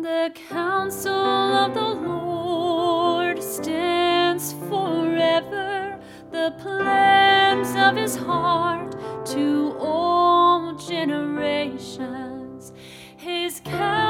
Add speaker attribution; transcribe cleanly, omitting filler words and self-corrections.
Speaker 1: The counsel of the Lord stands forever, the plans of his heart to all generations. His counsel